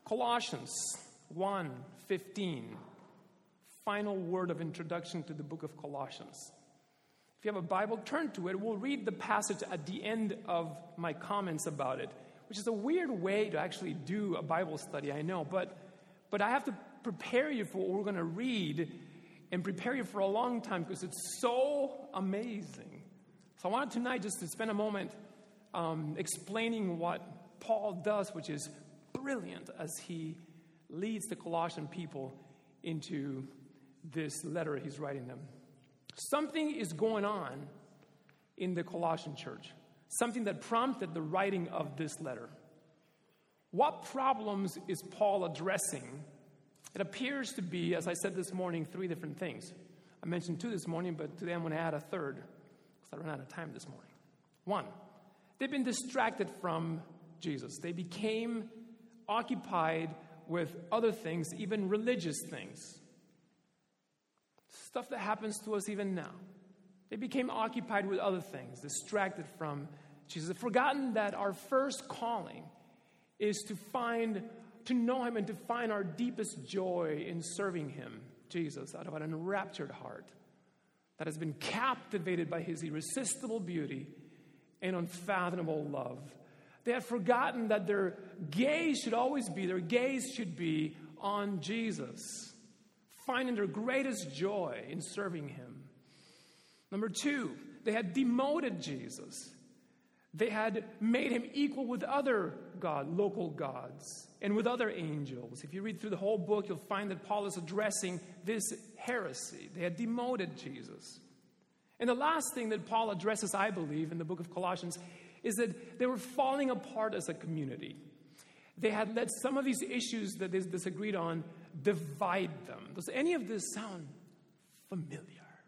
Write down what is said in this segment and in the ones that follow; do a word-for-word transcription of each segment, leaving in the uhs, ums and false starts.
Colossians one fifteen, final word of introduction to the book of Colossians. If you have a Bible, turn to it. We'll read the passage at the end of my comments about it, which is a weird way to actually do a Bible study, I know, but but I have to prepare you for what we're going to read and prepare you for a long time because it's so amazing. So I wanted tonight just to spend a moment um, explaining what Paul does, which is brilliant as he leads the Colossian people into this letter he's writing them. Something is going on in the Colossian church, something that prompted the writing of this letter. What problems is Paul addressing? It appears to be, as I said this morning, three different things. I mentioned two this morning, but today I'm going to add a third because I ran out of time this morning. One, they've been distracted from Jesus. They became occupied with other things, even religious things. Stuff that happens to us even now. They became occupied with other things, distracted from Jesus. They've forgotten that our first calling is to find, to know Him and to find our deepest joy in serving Him, Jesus, out of an enraptured heart that has been captivated by His irresistible beauty and unfathomable love. They have forgotten that their gaze should always be, their gaze should be on Jesus, finding their greatest joy in serving Him. Number two, they had demoted Jesus. They had made Him equal with other God, local gods, and with other angels. If you read through the whole book, you'll find that Paul is addressing this heresy. They had demoted Jesus. And the last thing that Paul addresses, I believe, in the book of Colossians is that they were falling apart as a community. They had let some of these issues that they disagreed on divide them. Does any of this sound familiar?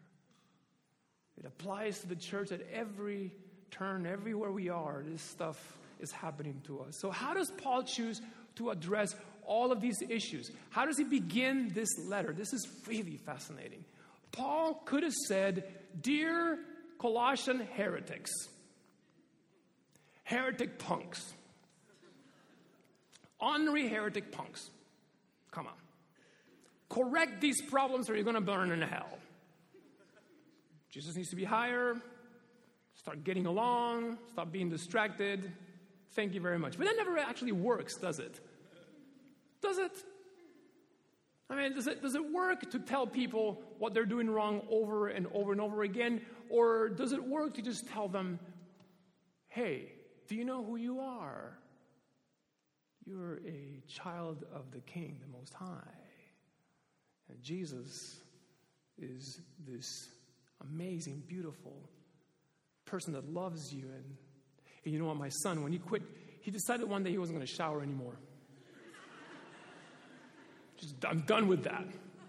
It applies to the church at every turn, everywhere we are, this stuff is happening to us. So how does Paul choose to address all of these issues? How does he begin this letter? This is really fascinating. Paul could have said, "Dear Colossian heretics, heretic punks, ornery heretic punks, come on. Correct these problems or you're going to burn in hell. Jesus needs to be higher. Start getting along. Stop being distracted. Thank you very much." But that never actually works, does it? Does it? I mean, does it, does it work to tell people what they're doing wrong over and over and over again? Or does it work to just tell them, "Hey, do you know who you are? You're a child of the King, the Most High. And Jesus is this amazing, beautiful person that loves you. And, and you know what, my son, when he quit, he decided one day he wasn't going to shower anymore. Just, I'm done with that."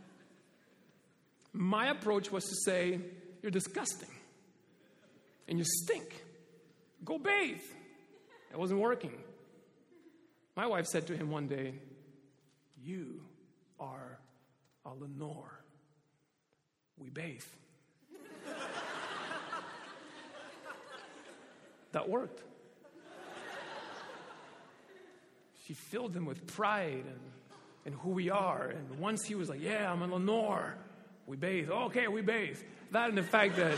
My approach was to say, "You're disgusting. And you stink. Go bathe." It wasn't working. My wife said to him one day, "You are a Lenore. We bathe." That worked. She filled him with pride and, and who we are. And once he was like, "Yeah, I'm a Lenore. We bathe." "Okay, we bathe." That and the fact that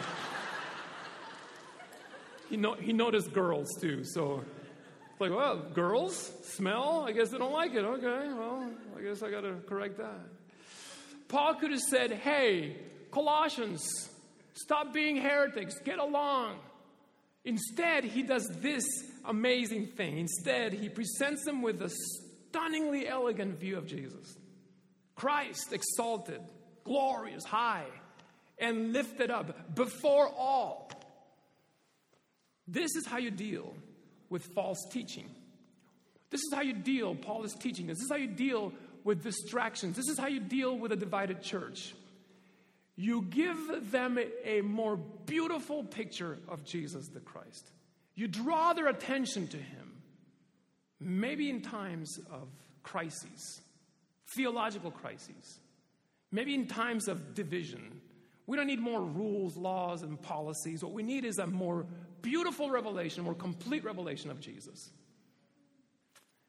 he, no, he noticed girls too. So it's like, well, girls smell? I guess they don't like it. Okay, well, I guess I got to correct that. Paul could have said, "Hey, Colossians, stop being heretics. Get along." Instead, he does this amazing thing. Instead, he presents them with a stunningly elegant view of Jesus. Christ exalted, glorious, high, and lifted up before all. This is how you deal with false teaching. This is how you deal, Paul is teaching us. This is how you deal with distractions. This is how you deal with a divided church. You give them a more beautiful picture of Jesus the Christ. You draw their attention to Him, maybe in times of crises, theological crises, maybe in times of division. We don't need more rules, laws, and policies. What we need is a more beautiful revelation, more complete revelation of Jesus.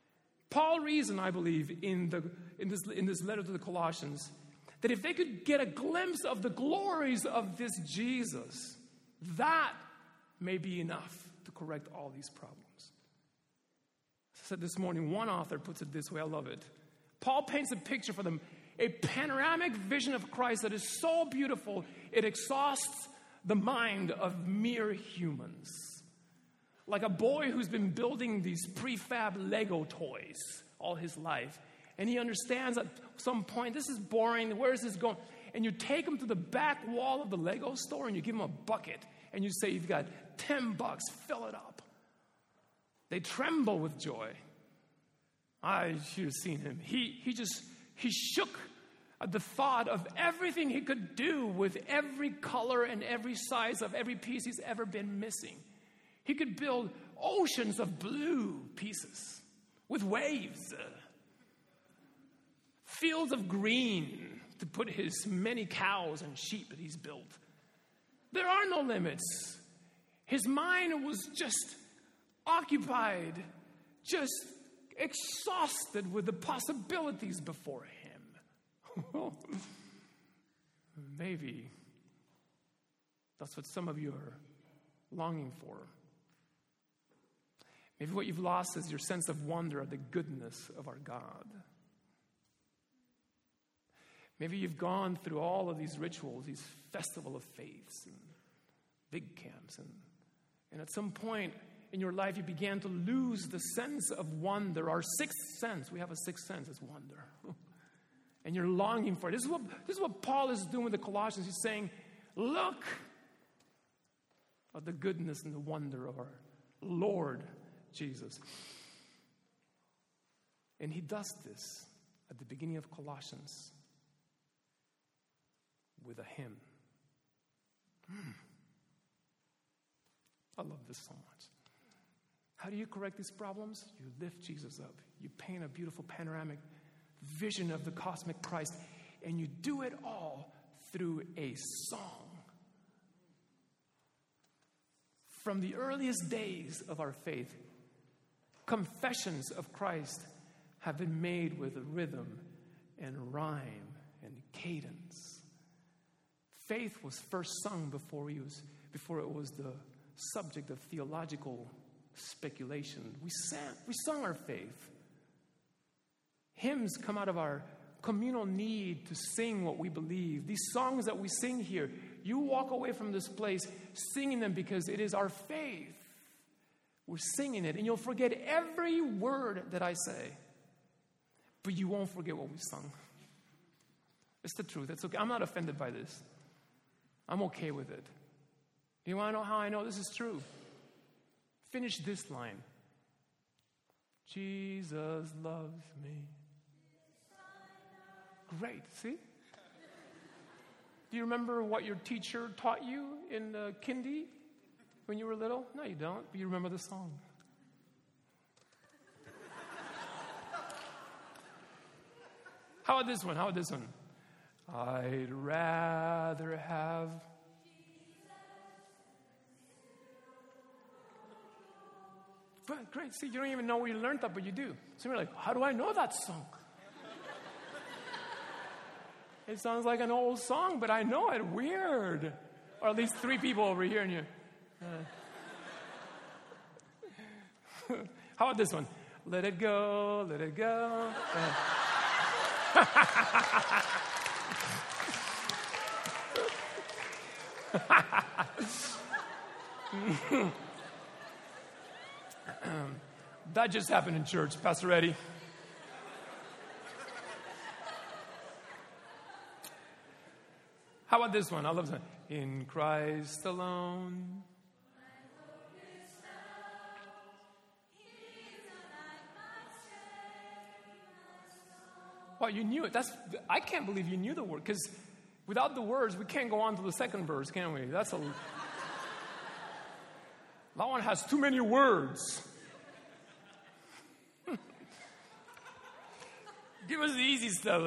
Paul reasoned, I believe, in, the, in, this, in this letter to the Colossians, that if they could get a glimpse of the glories of this Jesus, that may be enough to correct all these problems. As I said this morning, one author puts it this way, I love it. Paul paints a picture for them, a panoramic vision of Christ that is so beautiful, it exhausts the mind of mere humans. Like a boy who's been building these prefab Lego toys all his life, and he understands at some point, this is boring, where is this going? And you take him to the back wall of the Lego store and you give him a bucket, and you say, you've got ten bucks, fill it up. They tremble with joy. I should have seen him. He, he just, he shook at the thought of everything he could do with every color and every size of every piece he's ever been missing. He could build oceans of blue pieces with waves, uh, fields of green to put his many cows and sheep that he's built. There are no limits. His mind was just occupied, just exhausted with the possibilities before him. Maybe that's what some of you are longing for. Maybe what you've lost is your sense of wonder at the goodness of our God. Maybe you've gone through all of these rituals, these festival of faiths and big camps, and, and at some point in your life you began to lose the sense of wonder. Our sixth sense, we have a sixth sense, is wonder. And you're longing for it. This is what, this is what Paul is doing with the Colossians. He's saying, look at the goodness and the wonder of our Lord Jesus. And he does this at the beginning of Colossians with a hymn. Mm. I love this so much. How do you correct these problems? You lift Jesus up. You paint a beautiful panoramic vision of the cosmic Christ, and you do it all through a song. From the earliest days of our faith, confessions of Christ have been made with rhythm and rhyme and cadence. Faith was first sung before, he was, before it was the subject of theological speculation. We sang, we sung our faith. Hymns come out of our communal need to sing what we believe. These songs that we sing here, you walk away from this place singing them because it is our faith. We're singing it, and you'll forget every word that I say, but you won't forget what we sung. It's the truth. It's okay. I'm not offended by this. I'm okay with it. You want to know how I know this is true? Finish this line. Jesus loves me. Great, see? Do you remember what your teacher taught you in uh, kindy when you were little? No, you don't, but you remember the song. How about this one? How about this one? I'd rather have... But great, see, you don't even know where you learned that, but you do. So you're like, how do I know that song? It sounds like an old song, but I know it. Weird. Or at least three people over here and you. Uh. How about this one? Let it go, let it go. That just happened in church, Pastor Eddie. How about this one? I love this one. In Christ alone. Well, you knew it. That's I can't believe you knew the word, because without the words, we can't go on to the second verse, can we? That's a that one has too many words. Give us the easy stuff.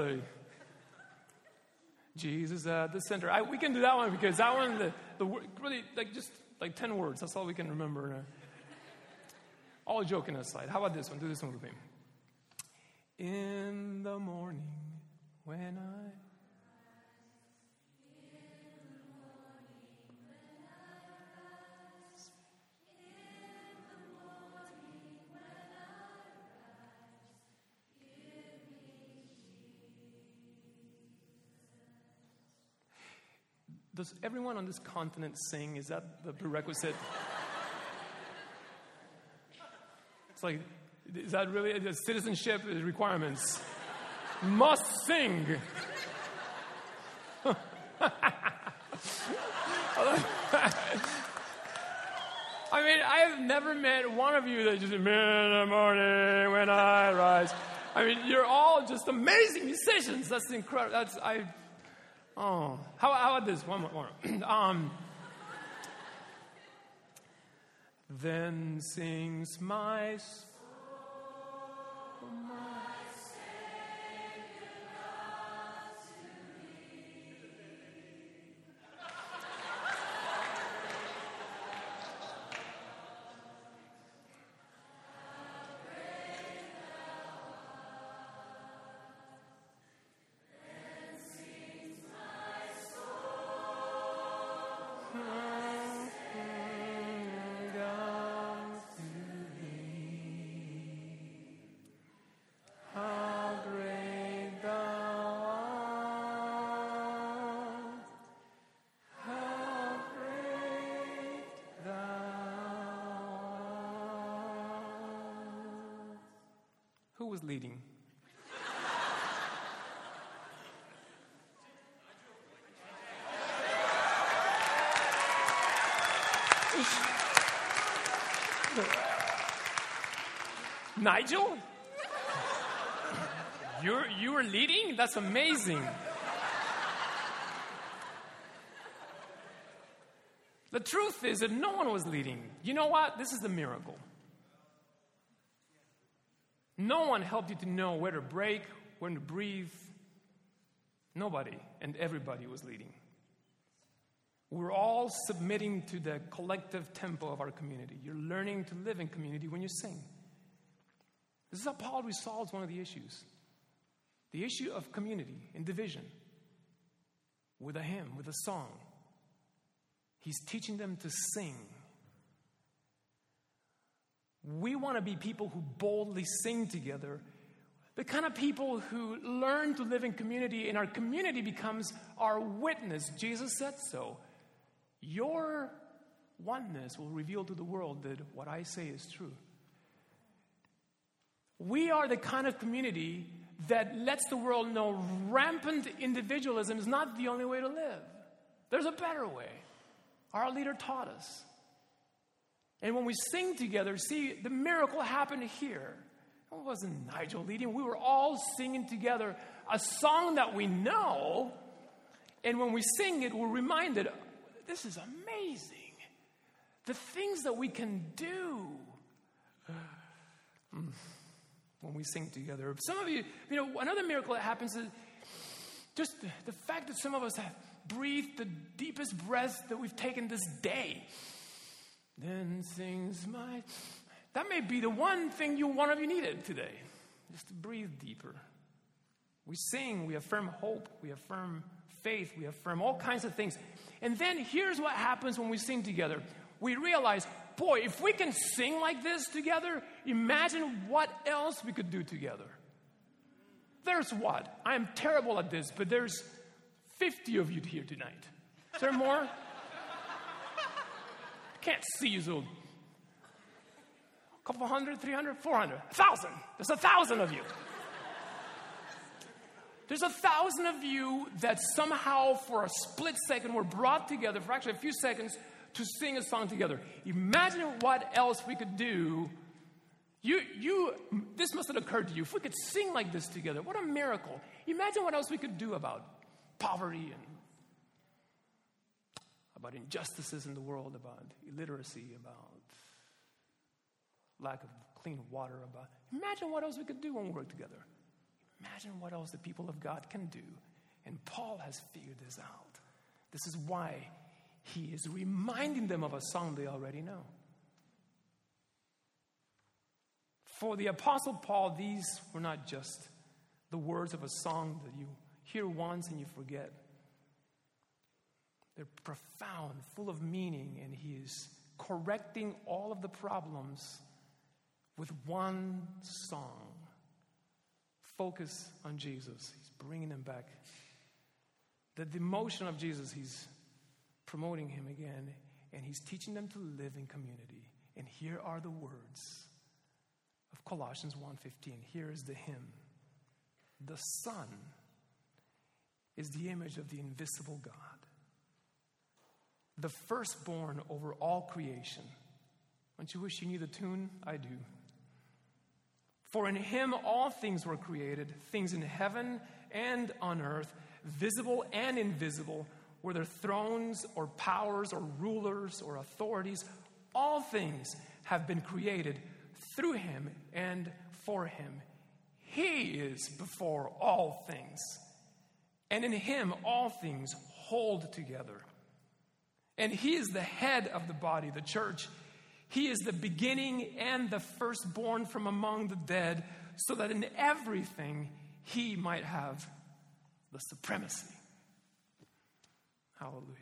Jesus at the center. I, we can do that one because that one, the, the really, like just like ten words. That's all we can remember. All joking aside. How about this one? Do this one with me. In the morning when I Does everyone on this continent sing? Is that the prerequisite? It's like, is that really the citizenship requirements? Must sing. I mean, I have never met one of you that just, in the morning when I rise. I mean, you're all just amazing musicians. That's incredible. That's, I, oh. How, how about this? One more. One more. um, then sings my soul, my Who was leading? Nigel? You're, you were leading? That's amazing. The truth is that no one was leading. You know what? This is the miracle. No one helped you to know where to break, when to breathe. Nobody, and everybody was leading. We're all submitting to the collective tempo of our community. You're learning to live in community when you sing. This is how Paul resolves one of the issues. The issue of community and division. With a hymn, with a song. He's teaching them to sing. We want to be people who boldly sing together. The kind of people who learn to live in community, and our community becomes our witness. Jesus said so. Your oneness will reveal to the world that what I say is true. We are the kind of community that lets the world know rampant individualism is not the only way to live. There's a better way. Our leader taught us. And when we sing together, see, the miracle happened here. It wasn't Nigel leading. We were all singing together a song that we know. And when we sing it, we're reminded, this is amazing. The things that we can do when we sing together. Some of you, you know, another miracle that happens is just the fact that some of us have breathed the deepest breath that we've taken this day. Then sings my... That may be the one thing you one of you needed today, just to breathe deeper. We sing, we affirm hope, we affirm faith, we affirm all kinds of things. And then here's what happens when we sing together. We realize, boy, if we can sing like this together, imagine what else we could do together. There's what? I'm terrible at this, but there's fifty of you here tonight. Is there more? Can't see you, so a couple hundred, three hundred, four hundred, a thousand. There's a thousand of you. There's a thousand of you that somehow for a split second were brought together, for actually a few seconds, to sing a song together. Imagine what else we could do. You, you, this must have occurred to you. If we could sing like this together, what a miracle. Imagine what else we could do about poverty and about injustices in the world, about illiteracy, about lack of clean water, about... Imagine what else we could do when we work together. Imagine what else the people of God can do. And Paul has figured this out. This is why he is reminding them of a song they already know. For the Apostle Paul, these were not just the words of a song that you hear once and you forget. They're profound, full of meaning, and he is correcting all of the problems with one song. Focus on Jesus. He's bringing them back. The emotion of Jesus, he's promoting him again, and he's teaching them to live in community. And here are the words of Colossians one fifteen. Here is the hymn. The Son is the image of the invisible God, the firstborn over all creation. Don't you wish you knew the tune? I do. For in him all things were created, things in heaven and on earth, visible and invisible, whether thrones or powers or rulers or authorities. All things have been created through him and for him. He is before all things, and in him all things hold together. And he is the head of the body, the church. He is the beginning and the firstborn from among the dead, so that in everything he might have the supremacy. Hallelujah.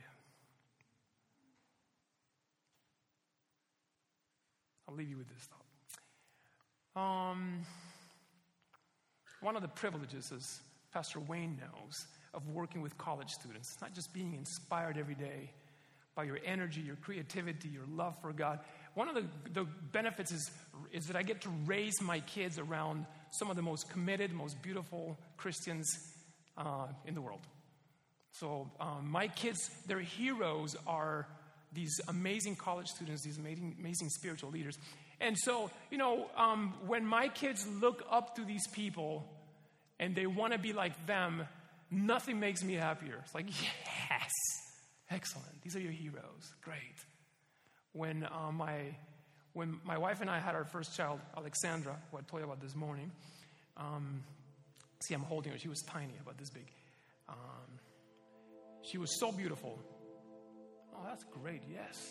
I'll leave you with this thought. Um, one of the privileges, as Pastor Wayne knows, of working with college students, not just being inspired every day by your energy, your creativity, your love for God. One of the, the benefits is, is that I get to raise my kids around some of the most committed, most beautiful Christians uh, in the world. So um, my kids, their heroes are these amazing college students, these amazing, amazing spiritual leaders. And so, you know, um, when my kids look up to these people and they want to be like them, nothing makes me happier. It's like, yes, excellent. These are your heroes. Great. When uh, my when my wife and I had our first child, Alexandra, who I told you about this morning, um, see, I'm holding her. She was tiny, about this big. Um, she was so beautiful. Oh, that's great, yes.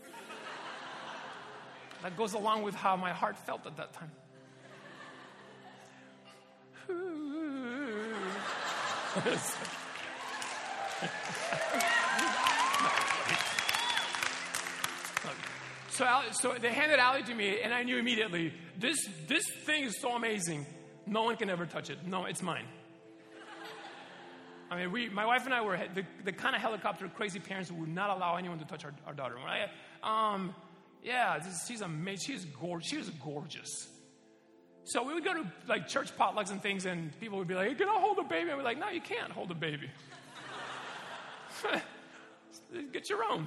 That goes along with how my heart felt at that time. so, so they handed Allie to me, and I knew immediately, this, this thing is so amazing. No one can ever touch it. No, it's mine. I mean, we, my wife and I were the, the kind of helicopter crazy parents who would not allow anyone to touch our, our daughter. Right? Um, yeah, this, she's amazing. She's gorgeous. She was gorgeous. So we would go to like church potlucks and things, and people would be like, hey, "Can I hold a baby?" And we're like, "No, you can't hold a baby. Get your own.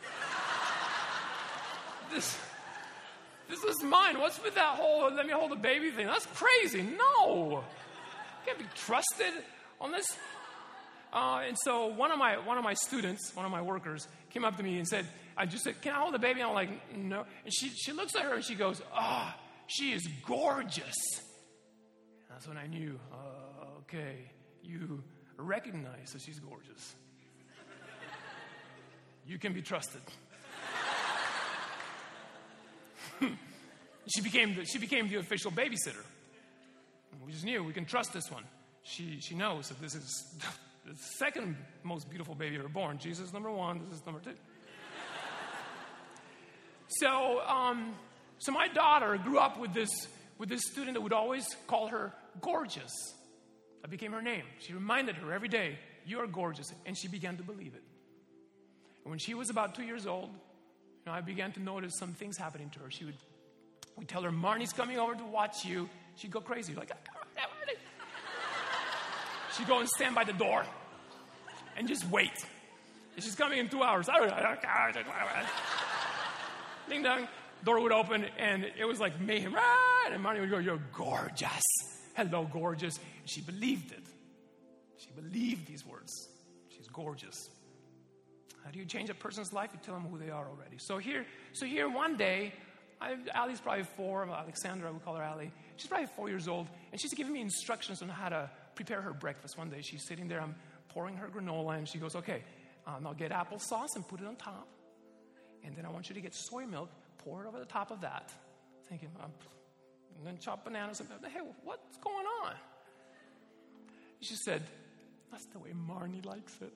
This, this is mine. What's with that whole let me hold a baby thing? That's crazy. No, you can't be trusted on this." Uh, and so one of my one of my students, one of my workers, came up to me and said, I just said, "Can I hold the baby?" And I'm like, "No." And she, she looks at her and she goes, "Ah, oh, she is gorgeous." And that's when I knew, uh, okay, you recognize that she's gorgeous. You can be trusted. she became the, she became the official babysitter. We just knew we can trust this one. She she knows that this is the second most beautiful baby ever born. Jesus number one, this is number two. So, um, so my daughter grew up with this with this student that would always call her gorgeous. That became her name. She reminded her every day, "You are gorgeous," and she began to believe it. And when she was about two years old, you know, I began to notice some things happening to her. She would, we'd tell her, "Marnie's coming over to watch you." She'd go crazy, like, she'd go and stand by the door and just wait. And she's coming in two hours. Ding dong, door would open, and it was like mayhem. And Marnie would go, "You're gorgeous. Hello, gorgeous." And she believed it. She believed these words. She's gorgeous. How do you change a person's life? You tell them who they are already. So here, so here one day, I, Allie's probably four. Alexandra, we call her Allie. She's probably four years old, and she's giving me instructions on how to prepare her breakfast. One day, she's sitting there. I'm pouring her granola, and she goes, "Okay, um, I'll get applesauce and put it on top. And then I want you to get soy milk, pour it over the top of that." Thinking, um, and then chop bananas. And hey, what's going on? She said, that's the way Marnie likes it.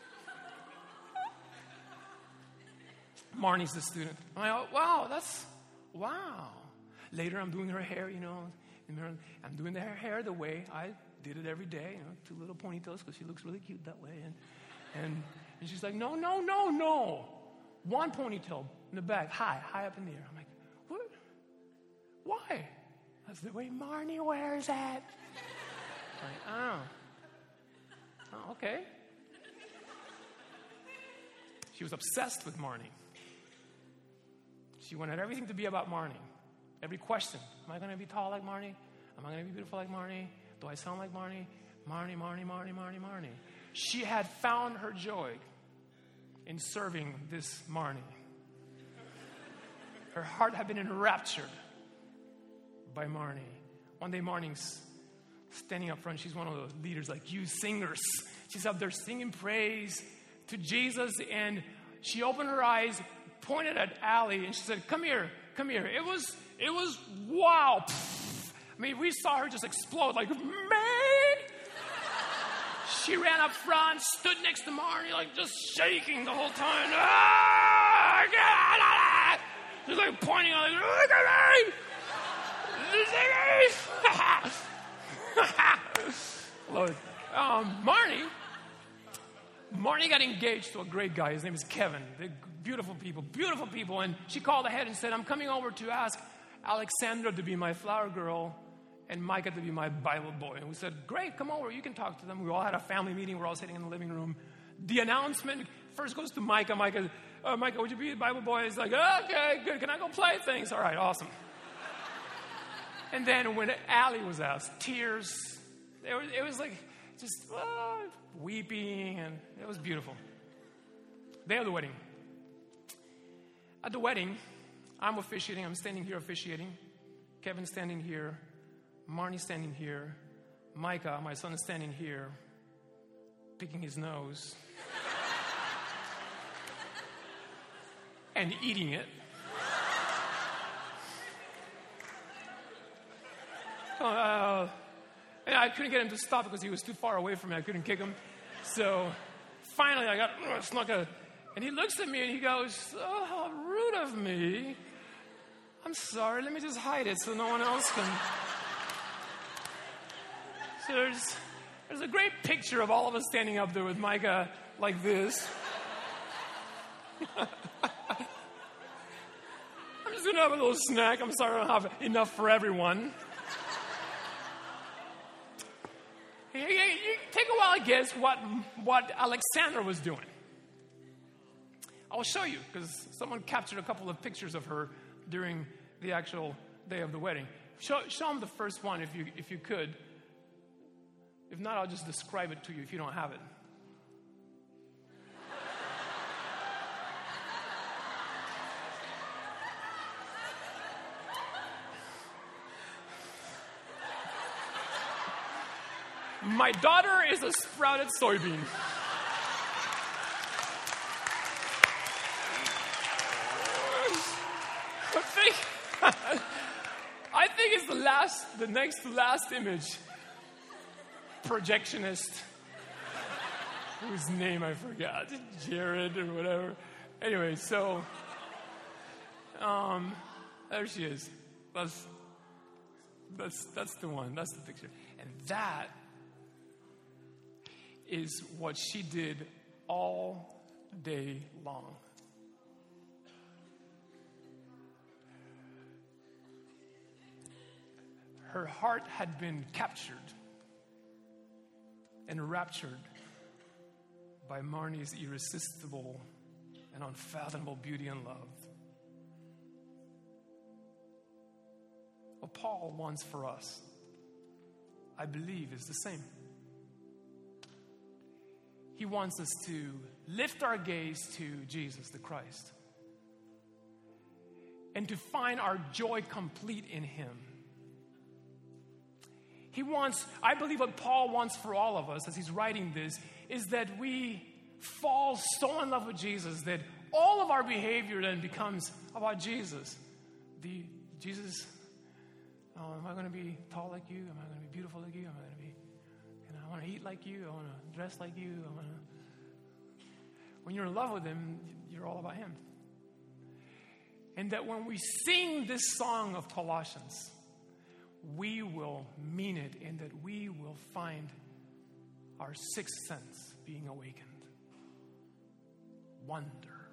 Marnie's the student. I'm like, wow, that's, wow. Later, I'm doing her hair, you know. I'm doing her hair the way I did it every day, you know, two little ponytails because she looks really cute that way. And, and, and she's like, no, no, no, no. One ponytail in the back, high, high up in the air. I'm like, what? Why? That's the way Marnie wears it. Like, oh. Oh, okay. She was obsessed with Marnie. She wanted everything to be about Marnie. Every question. Am I going to be tall like Marnie? Am I going to be beautiful like Marnie? Do I sound like Marnie? Marnie, Marnie, Marnie, Marnie, Marnie. She had found her joy in serving this Marnie. Her heart had been enraptured by Marnie. One day, Marnie's standing up front. She's one of those leaders like you singers. She's up there singing praise to Jesus, and she opened her eyes, pointed at Allie, and she said, come here, come here. It was, it was, wow. I mean, we saw her just explode like, man. She ran up front, stood next to Marnie, like just shaking the whole time. Ah, God. Just like pointing out, like, look at me. Lord. Um, Marnie, Marnie got engaged to a great guy. His name is Kevin. They're beautiful people, beautiful people. And she called ahead and said, I'm coming over to ask Alexandra to be my flower girl and Micah to be my Bible boy. And we said, great, come over. You can talk to them. We all had a family meeting. We're all sitting in the living room. The announcement first goes to Micah. Micah, uh, Micah, would you be the Bible boy? He's like, okay, good. Can I go play things? All right, awesome. And then when Allie was asked, tears, it was, it was like just uh, weeping, and it was beautiful. Day of the wedding. At the wedding, I'm officiating. I'm standing here officiating. Kevin's standing here. Marnie's standing here. Micah, my son, is standing here, picking his nose and eating it. Uh, and I couldn't get him to stop because he was too far away from me. I couldn't kick him. So finally I got uh, snuck a, and he looks at me and he goes, oh, how rude of me. I'm sorry, let me just hide it so no one else can. So there's, there's a great picture of all of us standing up there with Micah like this. I'm just going to have a little snack. I'm sorry I don't have enough for everyone. You, you, you take a while to guess what, what Alexandra was doing. I'll show you, because someone captured a couple of pictures of her during the actual day of the wedding. Show, show them the first one if you, if you could. If not, I'll just describe it to you if you don't have it. My daughter is a sprouted soybean. I think, I think it's the last, the next to last image. Projectionist, whose name I forgot, Jared or whatever. Anyway, so um, there she is. That's that's that's the one. That's the picture, and that is what she did all day long. Her heart had been captured and raptured by Marnie's irresistible and unfathomable beauty and love. What Paul wants for us, I believe, is the same. He wants us to lift our gaze to Jesus the Christ and to find our joy complete in Him. He wants, I believe what Paul wants for all of us as he's writing this, is that we fall so in love with Jesus that all of our behavior then becomes about Jesus. The Jesus, Oh, am I going to be tall like you? Am I going to be beautiful like you? Am I going to be, you know, I want to eat like you. I want to dress like you. I want to. When you're in love with him, you're all about him. And that when we sing this song of Colossians, we will mean it, and that we will find our sixth sense being awakened. Wonder.